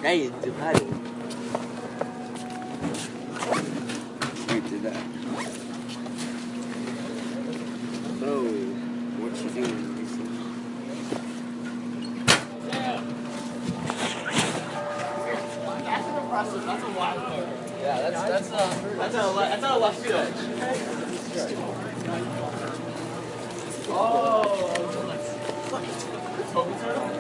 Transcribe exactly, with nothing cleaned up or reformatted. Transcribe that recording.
Hey, the paddle. Wait, did that. So, what you doing, Lisa? That's an impressive. That's a wild card. Yeah, that's that's a that's a that's a left field. Oh.